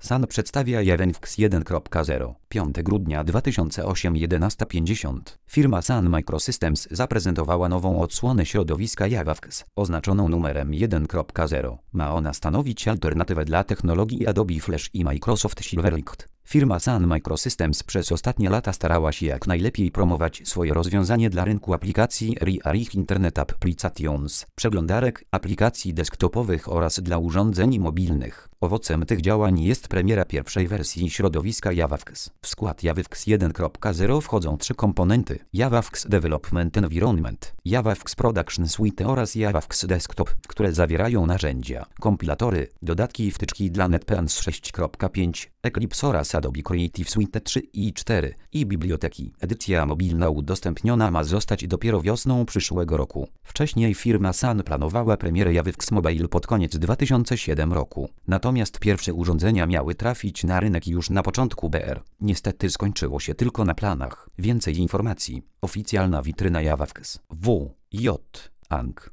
Sun przedstawia JavaFX 1.0. 5 grudnia 2008 11:50. Firma Sun Microsystems zaprezentowała nową odsłonę środowiska JavaFX, oznaczoną numerem 1.0. Ma ona stanowić alternatywę dla technologii Adobe Flash i Microsoft Silverlight. Firma Sun Microsystems przez ostatnie lata starała się jak najlepiej promować swoje rozwiązanie dla rynku aplikacji i Internet Applications, przeglądarek, aplikacji desktopowych oraz dla urządzeń mobilnych. Owocem tych działań jest premiera pierwszej wersji środowiska JavaFX. W skład JavaFX 1.0 wchodzą 3 komponenty: JavaFX Development Environment, JavaFX Production Suite oraz JavaFX Desktop, które zawierają narzędzia, kompilatory, dodatki i wtyczki dla NetBeans 6.5, Eclipse oraz Adobe Creative Suite 3 i 4 i biblioteki. Edycja mobilna udostępniona ma zostać dopiero wiosną przyszłego roku. Wcześniej firma Sun planowała premierę JavaFX Mobile pod koniec 2007 roku. Natomiast pierwsze urządzenia miały trafić na rynek już na początku BR. Niestety skończyło się tylko na planach. Więcej informacji. Oficjalna witryna JavaFX. W. J. Ang.